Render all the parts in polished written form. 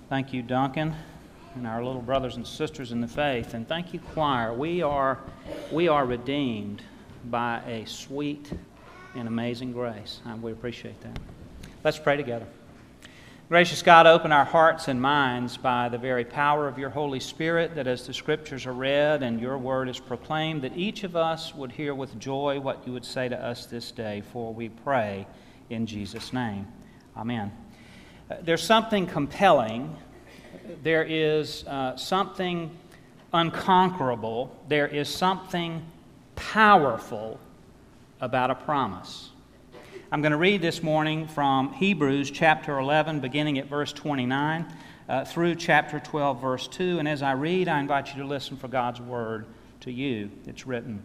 Thank you, Duncan, and our little brothers and sisters in the faith. And thank you, choir. We are redeemed by a sweet and amazing grace. And we appreciate that. Let's pray together. Gracious God, open our hearts and minds by the very power of your Holy Spirit, that as the Scriptures are read and your word is proclaimed, that each of us would hear with joy what you would say to us this day, for we pray in Jesus' name. Amen. There's something compelling, there is something unconquerable, there is something powerful about a promise. I'm going to read this morning from Hebrews chapter 11, beginning at verse 29, through chapter 12, verse 2. And as I read, I invite you to listen for God's word to you. It's written,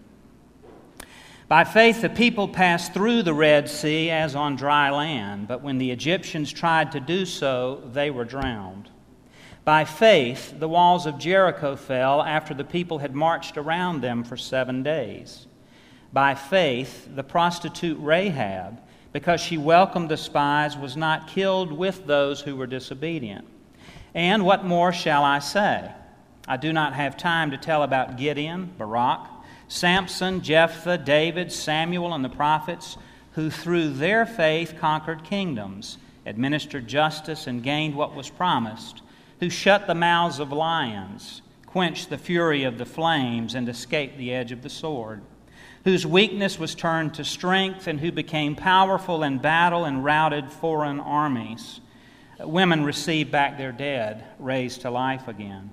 "By faith the people passed through the Red Sea as on dry land, but when the Egyptians tried to do so, they were drowned. By faith the walls of Jericho fell after the people had marched around them for 7 days. By faith the prostitute Rahab, because she welcomed the spies, was not killed with those who were disobedient. And what more shall I say? I do not have time to tell about Gideon, Barak, Samson, Jephthah, David, Samuel, and the prophets, who through their faith conquered kingdoms, administered justice, and gained what was promised, who shut the mouths of lions, quenched the fury of the flames, and escaped the edge of the sword, whose weakness was turned to strength, and who became powerful in battle and routed foreign armies. Women received back their dead, raised to life again.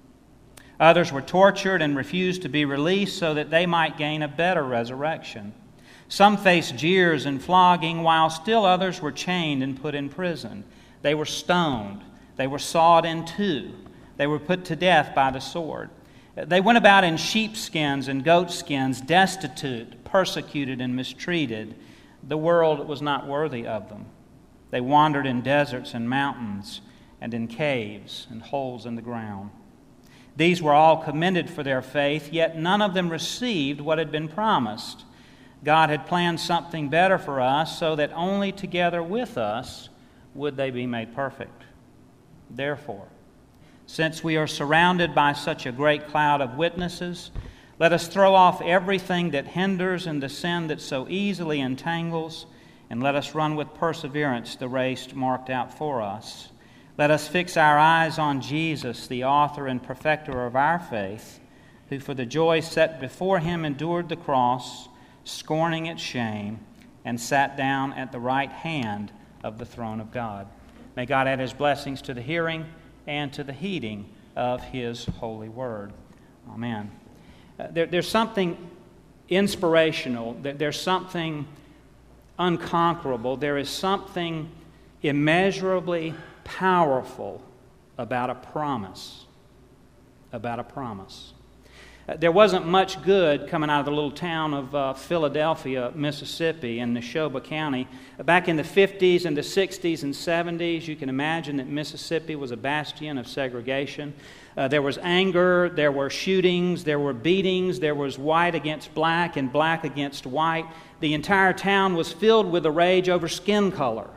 Others were tortured and refused to be released so that they might gain a better resurrection. Some faced jeers and flogging, while still others were chained and put in prison. They were stoned. They were sawed in two. They were put to death by the sword. They went about in sheepskins and goatskins, destitute, persecuted, and mistreated. The world was not worthy of them. They wandered in deserts and mountains, and in caves and holes in the ground. These were all commended for their faith, yet none of them received what had been promised. God had planned something better for us, so that only together with us would they be made perfect. Therefore, since we are surrounded by such a great cloud of witnesses, let us throw off everything that hinders and the sin that so easily entangles, and let us run with perseverance the race marked out for us. Let us fix our eyes on Jesus, the author and perfecter of our faith, who for the joy set before him endured the cross, scorning its shame, and sat down at the right hand of the throne of God. May God add his blessings to the hearing and to the heeding of his holy word. Amen. There's something inspirational, there's something unconquerable, there is something immeasurably powerful about a promise. About a promise. There wasn't much good coming out of the little town of Philadelphia, Mississippi, in Neshoba County. Back in the 50s and the 60s and 70s, you can imagine that Mississippi was a bastion of segregation. There was anger, there were shootings, there were beatings, there was white against black and black against white. The entire town was filled with a rage over skin color.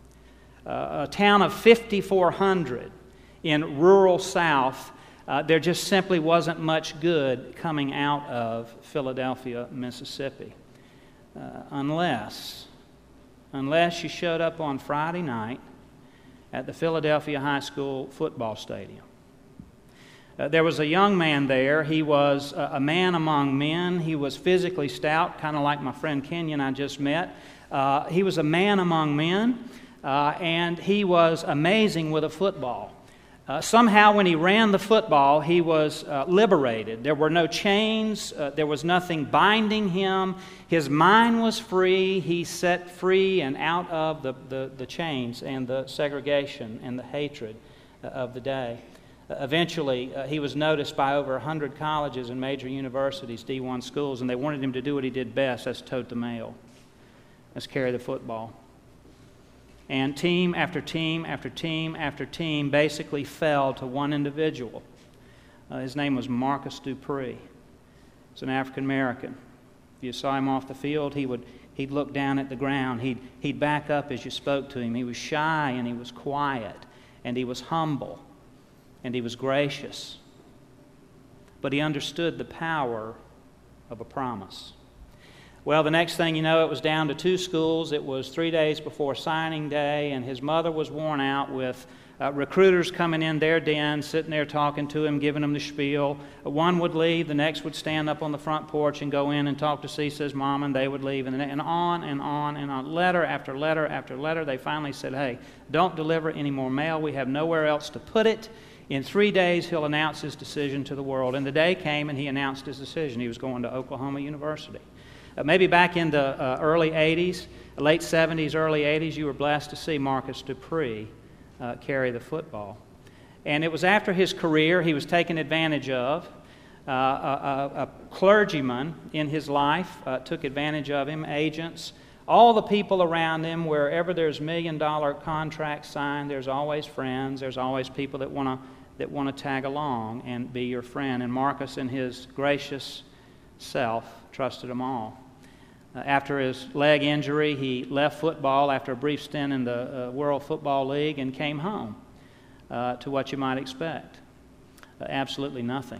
A town of 5,400 in rural South. There just simply wasn't much good coming out of Philadelphia, Mississippi. Unless you showed up on Friday night at the Philadelphia High School football stadium. There was a young man there. He was a man among men. He was physically stout, kind of like my friend Kenyon I just met. He was a man among men, and he was amazing with a football. Somehow when he ran the football, he was liberated. There were no chains. There was nothing binding him. His mind was free. He set free and out of the chains and the segregation and the hatred of the day. Eventually, he was noticed by over 100 colleges and major universities, D1 schools, and they wanted him to do what he did best. That's tote the mail. Let's carry the football. And team after team after team after team basically fell to one individual. His name was Marcus Dupree. He's an African American. If you saw him off the field, he'd look down at the ground. He'd back up as you spoke to him. He was shy and he was quiet and he was humble. and he was gracious. But he understood the power of a promise. Well, the next thing you know, it was down to 2 schools. It was 3 days before signing day, and his mother was worn out with recruiters coming in their den, sitting there talking to him, giving him the spiel. One would leave, the next would stand up on the front porch and go in and talk to Cisa's mom, and they would leave, and on and on and on. Letter after letter after letter. They finally said, hey, don't deliver any more mail. We have nowhere else to put it. In 3 days, he'll announce his decision to the world. And the day came, and he announced his decision. He was going to Oklahoma University. Maybe back in the early 80s, late 70s, early 80s, you were blessed to see Marcus Dupree carry the football. And it was after his career he was taken advantage of. A clergyman in his life took advantage of him, agents. All the people around him, wherever there's $1 million contracts signed, there's always friends, there's always people that want to tag along and be your friend. And Marcus, in his gracious self, trusted them all. After his leg injury, he left football after a brief stint in the World Football League and came home to what you might expect. Absolutely nothing.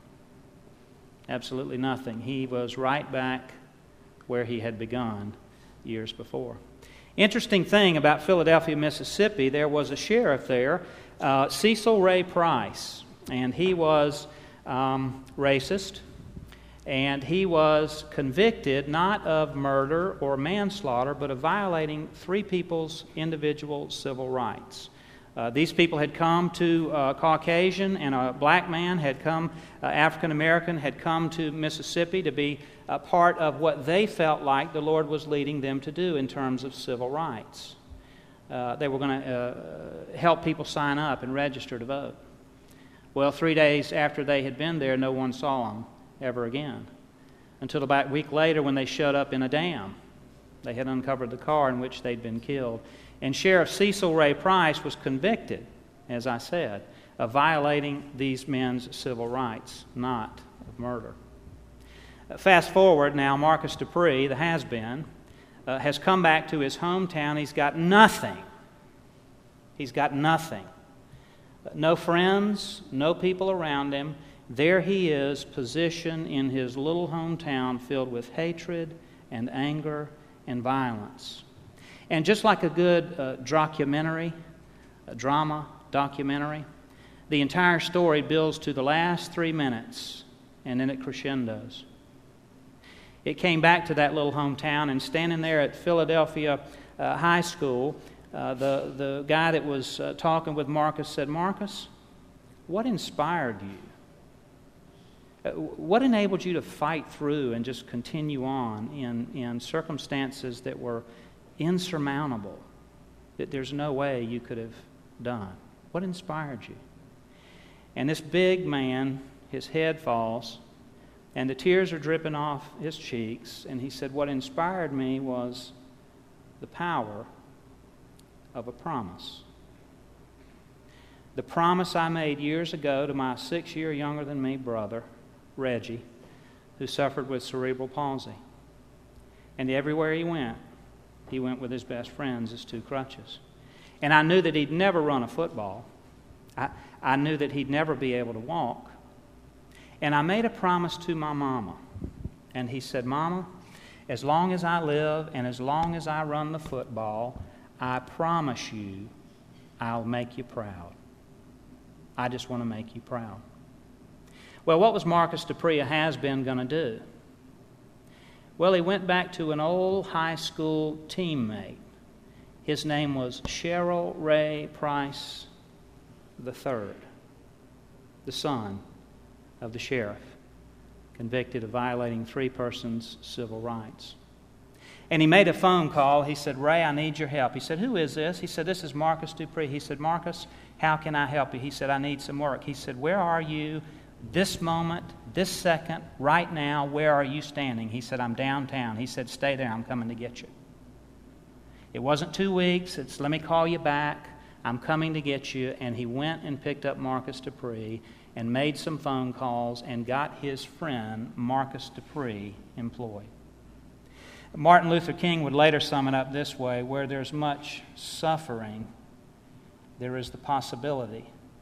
Absolutely nothing. He was right back where he had begun years before. Interesting thing about Philadelphia, Mississippi, there was a sheriff there, Cecil Ray Price, and he was racist. And he was convicted not of murder or manslaughter, but of violating 3 people's individual civil rights. These people had come to Caucasian, and a black man had come, African American, had come to Mississippi to be a part of what they felt like the Lord was leading them to do in terms of civil rights. They were going to help people sign up and register to vote. Well, 3 days after they had been there, no one saw them ever again, until about a week later when they showed up in a dam. They had uncovered the car in which they'd been killed. And Sheriff Cecil Ray Price was convicted, as I said, of violating these men's civil rights, not of murder. Fast forward now, Marcus Dupree, the has-been, has come back to his hometown. He's got nothing. He's got nothing. No friends, no people around him. There he is, positioned in his little hometown filled with hatred and anger and violence. And just like a good drama documentary, the entire story builds to the last 3 minutes, and then it crescendos. It came back to that little hometown, and standing there at Philadelphia High School, the guy that was talking with Marcus said, Marcus, what inspired you? What enabled you to fight through and just continue on in circumstances that were insurmountable, that there's no way you could have done? What inspired you? And this big man, his head falls, and the tears are dripping off his cheeks, and he said, what inspired me was the power of a promise. The promise I made years ago to my 6-year younger than me brother, Reggie, who suffered with cerebral palsy. And everywhere he went with his best friends, his 2 crutches. And I knew that he'd never run a football. I knew that he'd never be able to walk. And I made a promise to my mama. And he said, Mama, as long as I live and as long as I run the football, I promise you I'll make you proud. I just want to make you proud. Well, what was Marcus Dupree, a has-been, going to do? Well, he went back to an old high school teammate. His name was Cheryl Ray Price III, the son of the sheriff, convicted of violating 3 persons' civil rights. And he made a phone call. He said, Ray, I need your help. He said, who is this? He said, this is Marcus Dupree. He said, Marcus, how can I help you? He said, I need some work. He said, where are you this moment, this second, right now? Where are you standing? He said, I'm downtown. He said, stay there. I'm coming to get you. It wasn't 2 weeks. It's let me call you back. I'm coming to get you. And he went and picked up Marcus Dupree and made some phone calls and got his friend Marcus Dupree employed. Martin Luther King would later sum it up this way: where there's much suffering, there is the possibility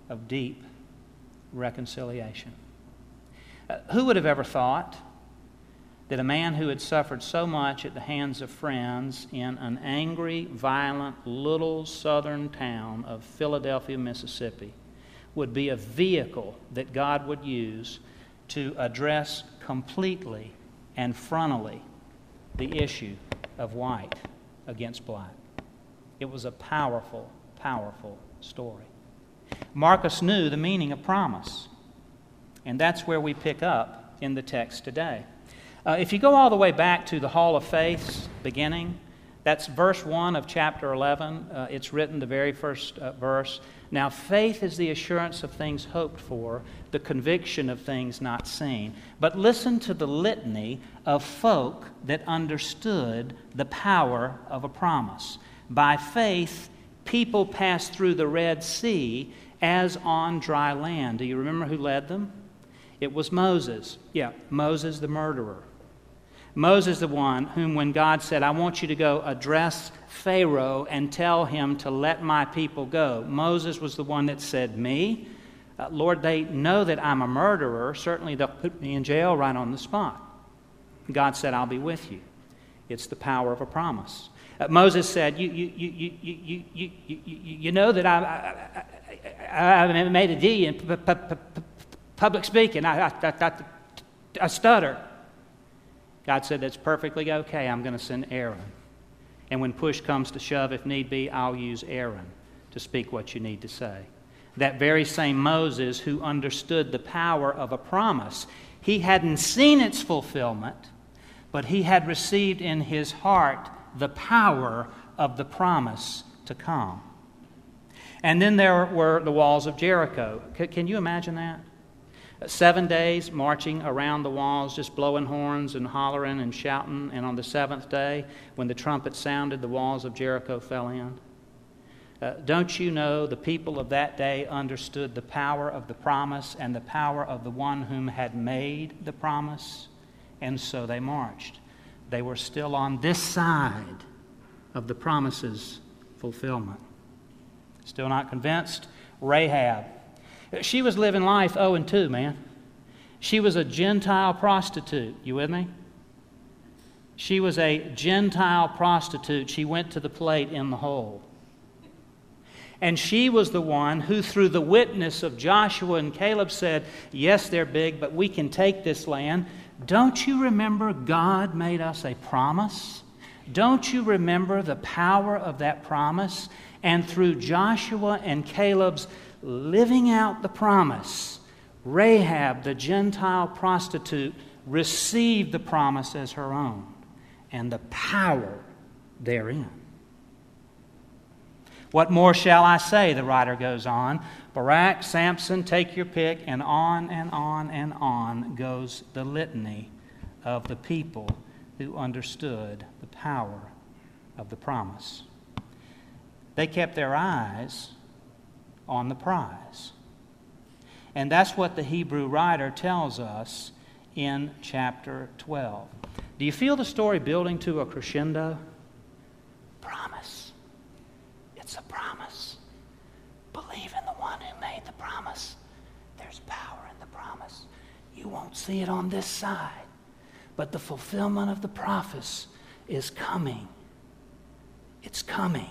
of deep reconciliation. Who would have ever thought that a man who had suffered so much at the hands of friends in an angry, violent, little southern town of Philadelphia, Mississippi, would be a vehicle that God would use to address completely and frontally the issue of white against black? It was a powerful, powerful story. Marcus knew the meaning of promise, and that's where we pick up in the text today. If you go all the way back to the Hall of Faith's beginning, that's verse 1 of chapter 11. It's written, the very first verse. Now, faith is the assurance of things hoped for, the conviction of things not seen. But listen to the litany of folk that understood the power of a promise. By faith, people passed through the Red Sea as on dry land. Do you remember who led them? It was Moses. Yeah, Moses the murderer. Moses, the one whom when God said, I want you to go address Pharaoh and tell him to let my people go. Moses was the one that said, me? Lord, they know that I'm a murderer. Certainly they'll put me in jail right on the spot. God said, I'll be with you. It's the power of a promise. Moses said, you know that I made a D in public speaking. I stutter. God said, that's perfectly okay. I'm going to send Aaron. And when push comes to shove, if need be, I'll use Aaron to speak what you need to say. That very same Moses who understood the power of a promise, he hadn't seen its fulfillment, but he had received in his heart the power of the promise to come. And then there were the walls of Jericho. Can you imagine that? 7 days marching around the walls, just blowing horns and hollering and shouting. And on the seventh day, when the trumpet sounded, the walls of Jericho fell in. Don't you know the people of that day understood the power of the promise and the power of the one whom had made the promise? And so they marched. They were still on this side of the promise's fulfillment. Still not convinced? Rahab. She was living life 0-2, man. She was a Gentile prostitute. You with me? She was a Gentile prostitute. She went to the plate in the hole. And she was the one who, through the witness of Joshua and Caleb, said, yes, they're big, but we can take this land. Don't you remember God made us a promise? Don't you remember the power of that promise? And through Joshua and Caleb's living out the promise, Rahab, the Gentile prostitute, received the promise as her own and the power therein. What more shall I say, the writer goes on. Barak, Samson, take your pick, and on and on and on goes the litany of the people who understood the power of the promise. They kept their eyes on the prize. And that's what the Hebrew writer tells us in chapter 12. Do you feel the story building to a crescendo? Promise. It's a promise. Believe in the one who made the promise. There's power in the promise. You won't see it on this side, but the fulfillment of the promise is coming. It's coming.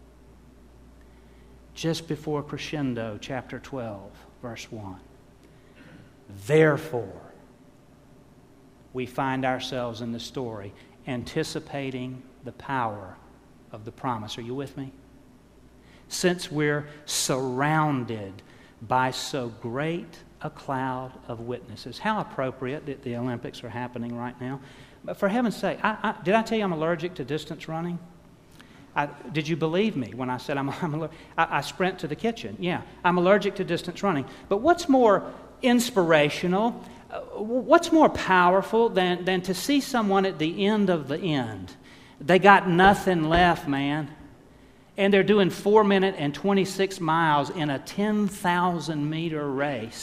Just before crescendo, chapter 12, verse 1. Therefore, we find ourselves in the story anticipating the power of the promise. Are you with me? Since we're surrounded by so great a cloud of witnesses. How appropriate that the Olympics are happening right now. But for heaven's sake, did I tell you I'm allergic to distance running? Did you believe me when I said I sprint to the kitchen? Yeah, I'm allergic to distance running. But what's more inspirational, what's more powerful than to see someone at the end of the end? They got nothing left, man. And they're doing 4 minutes and 26 miles in a 10,000-meter race.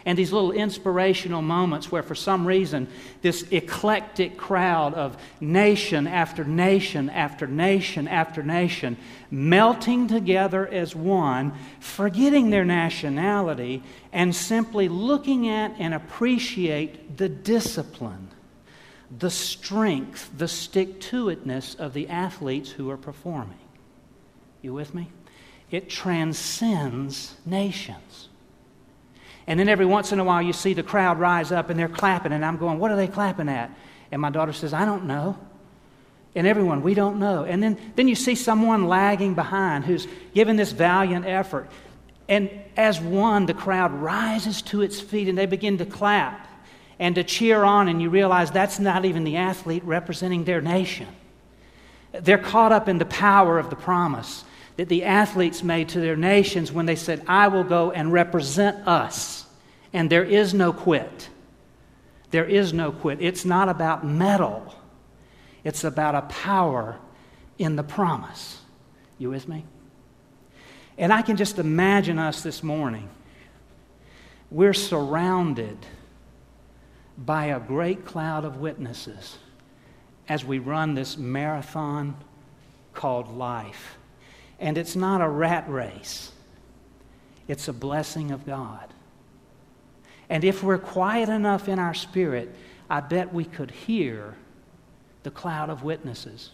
and these little inspirational moments where for some reason this eclectic crowd of nation after nation after nation after nation melting together as one, forgetting their nationality, and simply looking at and appreciate the discipline, the strength, the stick-to-itness of the athletes who are performing. You with me? It transcends nations. And then every once in a while you see the crowd rise up and they're clapping, and I'm going, what are they clapping at? And my daughter says, I don't know. And everyone, we don't know. And then you see someone lagging behind who's given this valiant effort. And as one, the crowd rises to its feet and they begin to clap and to cheer on, and you realize that's not even the athlete representing their nation. They're caught up in the power of the promise that the athletes made to their nations when they said, I will go and represent us. And there is no quit. There is no quit. It's not about medal. It's about a power in the promise. You with me? And I can just imagine us this morning. We're surrounded by a great cloud of witnesses as we run this marathon called life. And it's not a rat race. It's a blessing of God. And if we're quiet enough in our spirit, I bet we could hear the cloud of witnesses.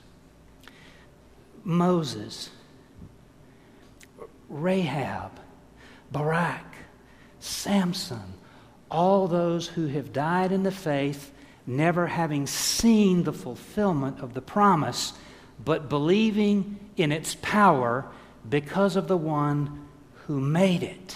Moses, Rahab, Barak, Samson, all those who have died in the faith, never having seen the fulfillment of the promise, but believing in its power because of the one who made it.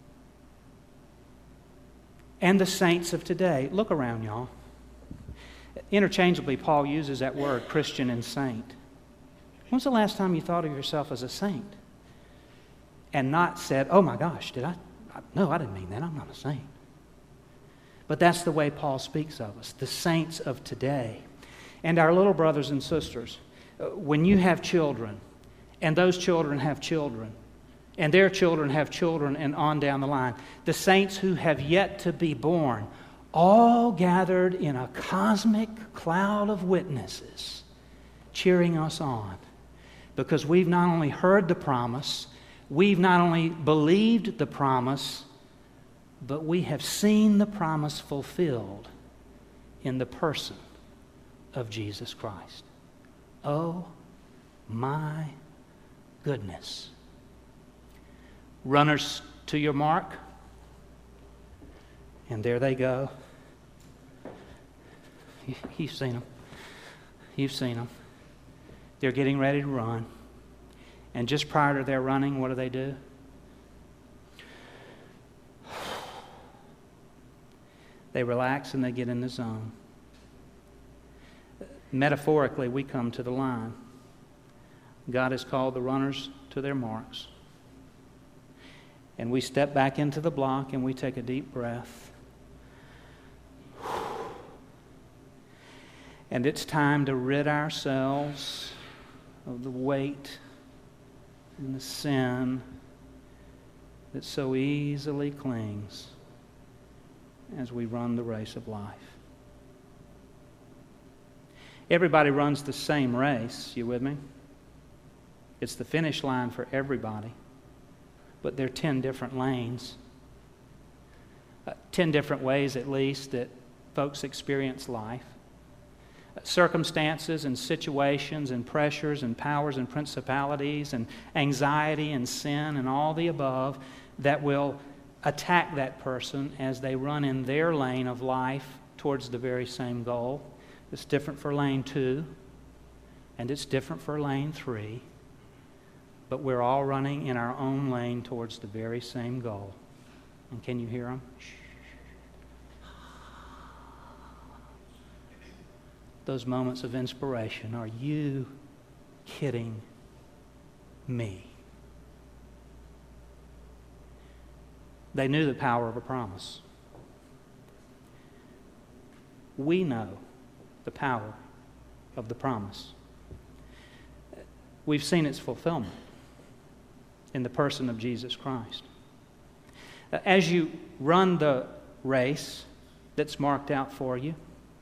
And the saints of today. Look around, y'all. Interchangeably, Paul uses that word, Christian and saint. When's the last time you thought of yourself as a saint? And not said, oh my gosh, did I? No, I didn't mean that. I'm not a saint. But that's the way Paul speaks of us, the saints of today. And our little brothers and sisters, when you have children, and those children have children, and their children have children, and on down the line, the saints who have yet to be born, all gathered in a cosmic cloud of witnesses, cheering us on. Because we've not only heard the promise, we've not only believed the promise, but we have seen the promise fulfilled in the person of Jesus Christ. Oh, my goodness. Runners to your mark. And there they go. You've seen them. You've seen them. They're getting ready to run. And just prior to their running, what do? They relax and they get in the zone. Metaphorically, we come to the line. God has called the runners to their marks. And we step back into the block and we take a deep breath. And it's time to rid ourselves of the weight and the sin that so easily clings as we run the race of life. Everybody runs the same race, you with me? It's the finish line for everybody. But there are 10 different lanes. 10 different ways at least that folks experience life. Circumstances and situations and pressures and powers and principalities and anxiety and sin and all the above that will attack that person as they run in their lane of life towards the very same goal. It's different for lane 2 and it's different for lane 3, but we're all running in our own lane towards the very same goal. And can you hear them? Those moments of inspiration. Are you kidding me? They knew the power of a promise. We know the power of the promise. We've seen its fulfillment in the person of Jesus Christ. As you run the race that's marked out for you.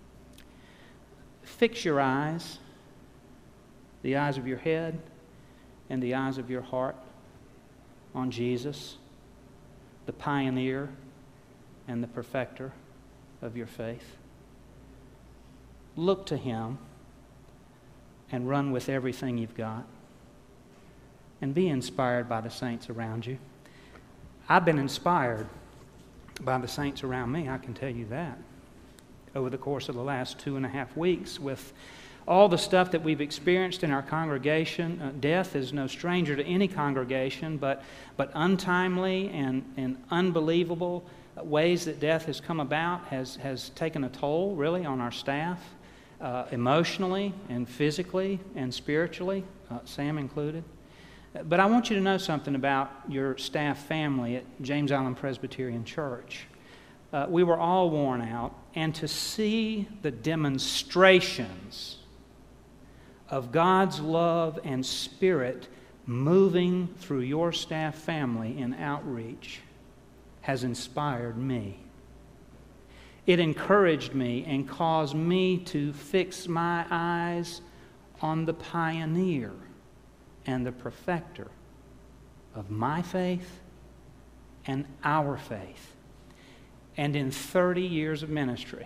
Fix your eyes, the eyes of your head and the eyes of your heart, on Jesus, the pioneer and the perfecter of your faith. Look to Him and run with everything you've got. And be inspired by the saints around you. I've been inspired by the saints around me, I can tell you that, over the course of the last 2.5 weeks with all the stuff that we've experienced in our congregation. Death is no stranger to any congregation, but untimely and unbelievable ways that death has come about has taken a toll, really, on our staff, emotionally and physically and spiritually, Sam included. But I want you to know something about your staff family at James Island Presbyterian Church. We were all worn out, and to see the demonstrations of God's love and Spirit moving through your staff family in outreach has inspired me. It encouraged me and caused me to fix my eyes on the pioneer and the perfecter of my faith and our faith. And in 30 years of ministry,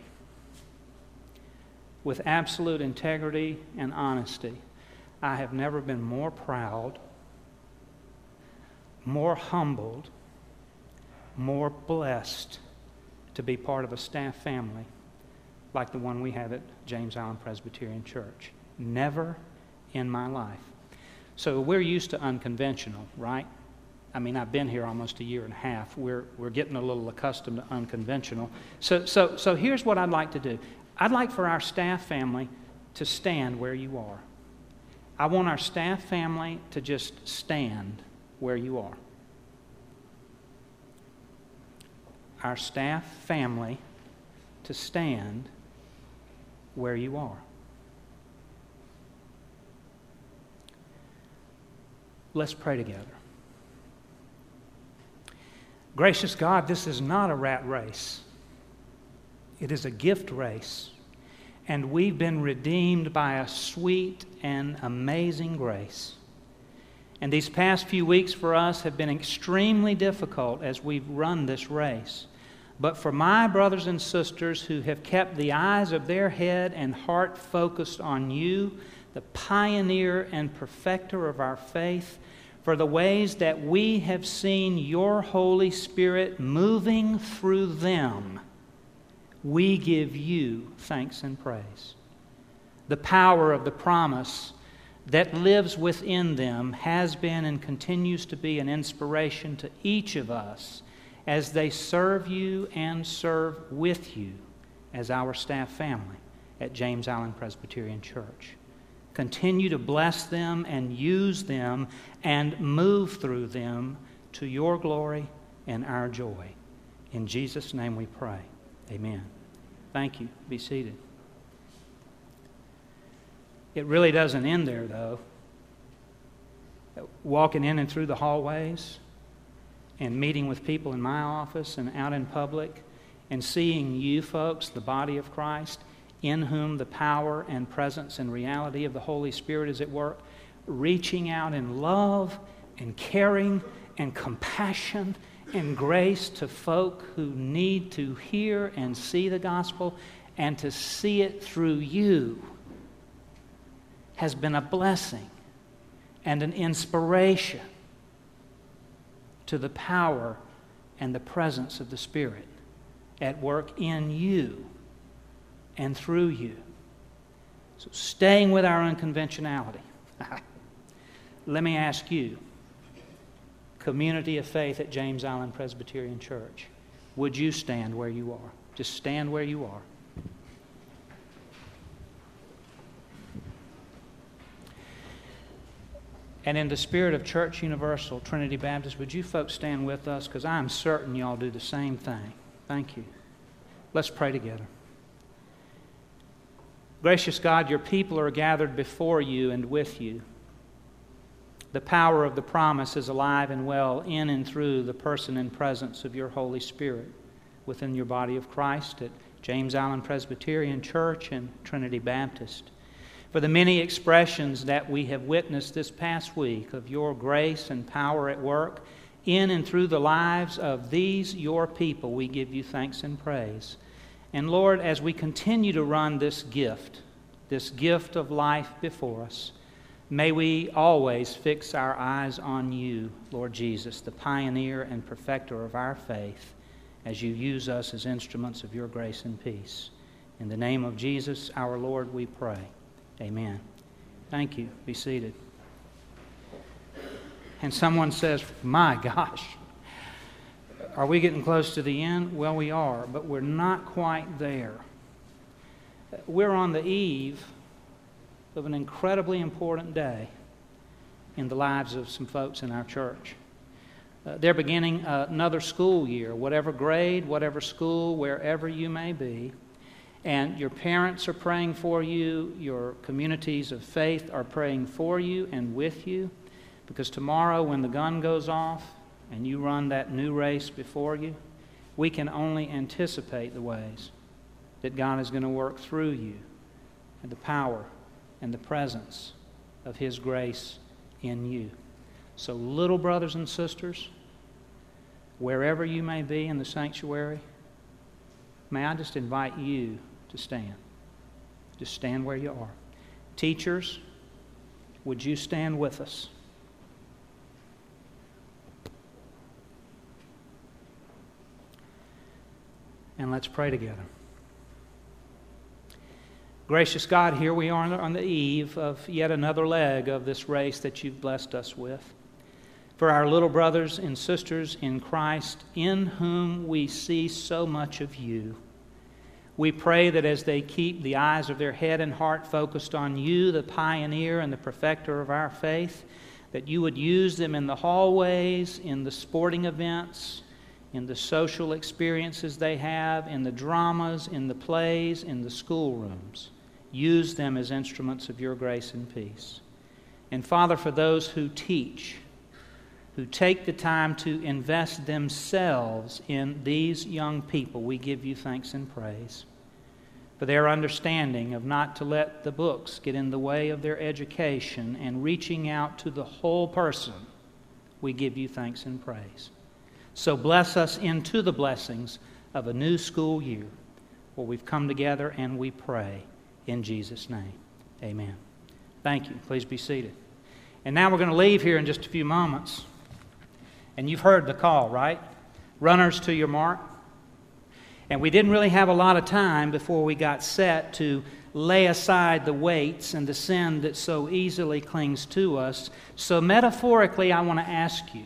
with absolute integrity and honesty, I have never been more proud, more humbled, more blessed to be part of a staff family like the one we have at James Island Presbyterian Church. Never in my life. So we're used to unconventional, right? I mean, I've been here almost 1.5 years. We're getting a little accustomed to unconventional. So here's what I'd like to do. I'd like for our staff family to stand where you are. I want our staff family to just stand where you are. Our staff family to stand where you are. Let's pray together. Gracious God, this is not a rat race. It is a gift race. And we've been redeemed by a sweet and amazing grace. And these past few weeks for us have been extremely difficult as we've run this race. But for my brothers and sisters who have kept the eyes of their head and heart focused on you, the pioneer and perfecter of our faith, for the ways that we have seen your Holy Spirit moving through them, we give you thanks and praise. The power of the promise that lives within them has been and continues to be an inspiration to each of us as they serve you and serve with you as our staff family at James Island Presbyterian Church. Continue to bless them and use them and move through them to your glory and our joy. In Jesus' name we pray. Amen. Thank you. Be seated. It really doesn't end there, though. Walking in and through the hallways and meeting with people in my office and out in public and seeing you folks, the body of Christ, in whom the power and presence and reality of the Holy Spirit is at work, reaching out in love and caring and compassion and grace to folk who need to hear and see the gospel and to see it through you has been a blessing and an inspiration to the power and the presence of the Spirit at work in you and through you. So staying with our unconventionality, let me ask you, community of faith at James Island Presbyterian Church, would you stand where you are? Just stand where you are. And in the spirit of Church Universal, Trinity Baptist, would you folks stand with us? Because I'm certain y'all do the same thing. Thank you. Let's pray together. Gracious God, your people are gathered before you and with you. The power of the promise is alive and well in and through the person and presence of your Holy Spirit. within your body of Christ at James Island Presbyterian Church and Trinity Baptist. For the many expressions that we have witnessed this past week of your grace and power at work in and through the lives of these your people, we give you thanks and praise. And Lord, as we continue to run this gift of life before us, may we always fix our eyes on you, Lord Jesus, the pioneer and perfecter of our faith, as you use us as instruments of your grace and peace. In the name of Jesus, our Lord, we pray. Amen. Thank you. Be seated. And someone says, my gosh, are we getting close to the end? Well, we are, but we're not quite there. We're on the eve of an incredibly important day in the lives of some folks in our church. They're beginning another school year, whatever grade, whatever school, wherever you may be. And your parents are praying for you. Your communities of faith are praying for you and with you. Because tomorrow when the gun goes off and you run that new race before you, we can only anticipate the ways that God is going to work through you and the power and the presence of His grace in you. So little brothers and sisters, wherever you may be in the sanctuary, may I just invite you to stand. Just stand where you are. Teachers, would you stand with us? And let's pray together. Gracious God, here we are on the eve of yet another leg of this race that you've blessed us with. For our little brothers and sisters in Christ, in whom we see so much of you, we pray that as they keep the eyes of their head and heart focused on you, the pioneer and the perfecter of our faith, that you would use them in the hallways, in the sporting events, in the social experiences they have, in the dramas, in the plays, in the schoolrooms. Use them as instruments of your grace and peace. And Father, for those who teach, who take the time to invest themselves in these young people, we give you thanks and praise. For their understanding of not to let the books get in the way of their education and reaching out to the whole person, we give you thanks and praise. So bless us into the blessings of a new school year where we've come together and we pray in Jesus' name. Amen. Thank you. Please be seated. And now we're going to leave here in just a few moments. And you've heard the call, right? Runners to your mark. And we didn't really have a lot of time before we got set to lay aside the weights and the sin that so easily clings to us. So metaphorically, I want to ask you,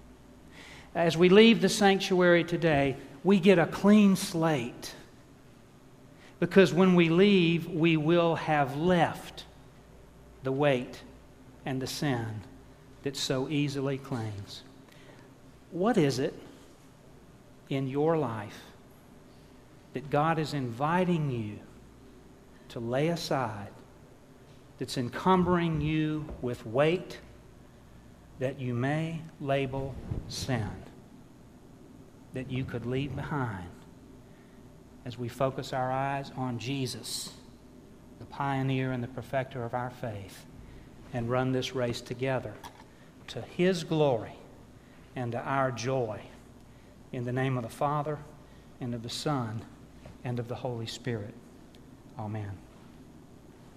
as we leave the sanctuary today, we get a clean slate. Because when we leave, we will have left the weight and the sin that so easily clings. What is it in your life that God is inviting you to lay aside, that's encumbering you with weight that you may label sin, that you could leave behind as we focus our eyes on Jesus, the pioneer and the perfecter of our faith, and run this race together to His glory and to our joy. In the name of the Father, and of the Son, and of the Holy Spirit. Amen.